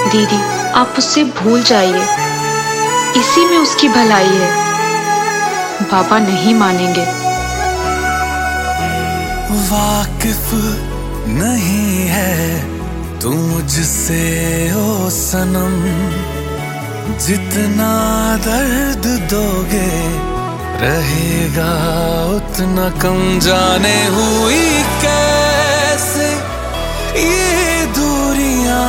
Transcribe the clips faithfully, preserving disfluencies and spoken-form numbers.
दीदी, आप उससे भूल जाइए, इसी में उसकी भलाई है। बाबा नहीं मानेंगे। वाकिफ नहीं है तू मुझसे ओ सनम, जितना दर्द दोगे रहेगा उतना कम। जाने हुई कैसे ये दूरियां,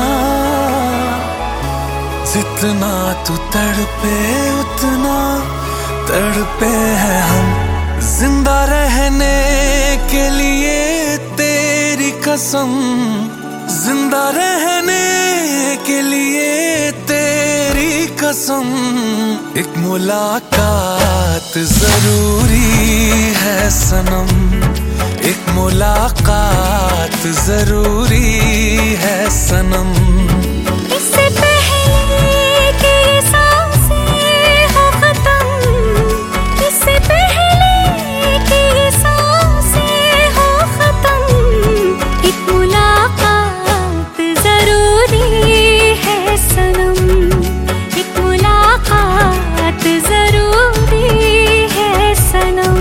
जितना तू तड़पे उतना तड़पे हैं हम। जिंदा रहने के लिए तेरी कसम, जिंदा रहने के लिए तेरी कसम। एक मुलाकात जरूरी है सनम, एक मुलाकात जरूरी है सनम। इससे पहले कि सांसें हो खत्म, इससे पहले कि सांसें हो खत्म, एक मुलाकात जरूरी है सनम, एक मुलाकात जरूरी है सनम।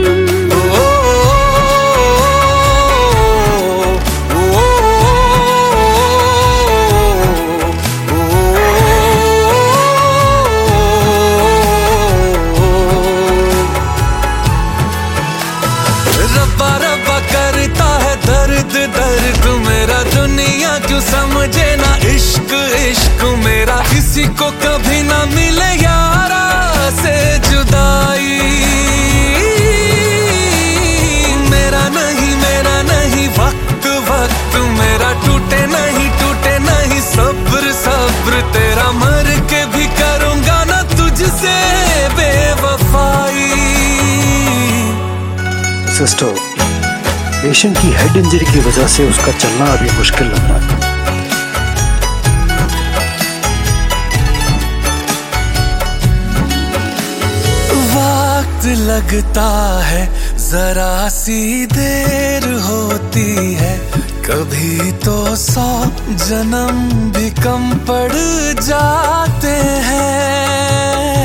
रब्बा रब्बा करता है दर्द दर्द मेरा, दुनिया क्यों समझे ना इश्क इश्क मेरा। किसी को कभी ना मिले यारा से जुदाई, मेरा नहीं मेरा नहीं वक्त वक्त मेरा। टूटे नहीं टूटे नहीं सब्र सब्र तेरा, मर के भी करूंगा ना तुझसे बेवफाई। सिस्टर, पेशेंट की हेड इंजरी की वजह से उसका चलना अभी मुश्किल लग रहा है। वक्त लगता है जरा सी देर होती है, कभी तो सौ जन्म भी कम पड़ जाते हैं।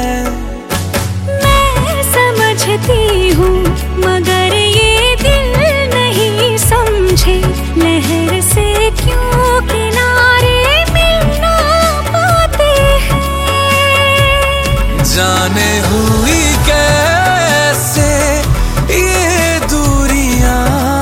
मैं समझती हूँ मगर ये दिल नहीं समझे, लहर से क्यों किनारे मिल ना पाते हैं। जाने हुई कैसे ये दूरियां,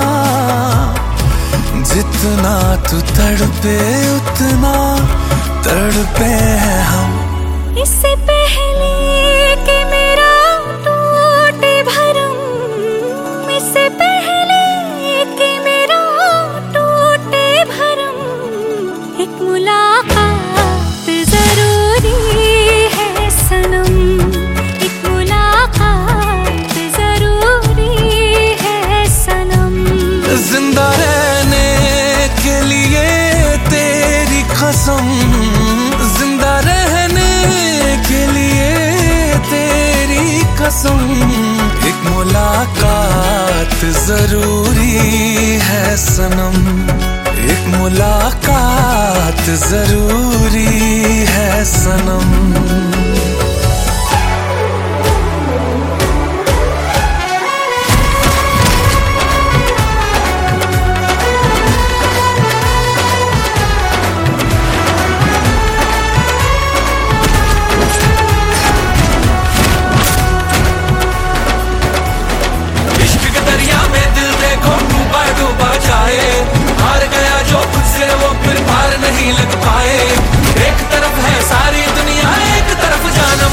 जितना तू तड़पे उतना तड़पे हैं हम। इससे पहले कि मेरा टूटे भरम, इससे पहले कि मेरा टूटे भरम, एक मुलाकात जरूरी है सनम, एक मुलाकात जरूरी है सनम। जिंदा रहने के लिए तेरी कसम, जिंदा रहने के लिए तेरी कसम। एक मुलाकात जरूरी है सनम, एक मुलाकात जरूरी है सनम। हार गया जो खुद से वो फिर पार नहीं लग पाए। एक तरफ है सारी दुनिया, एक तरफ जाना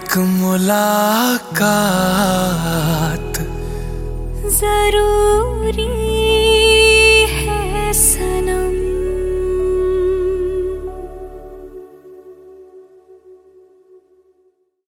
एक मुलाकात जरूर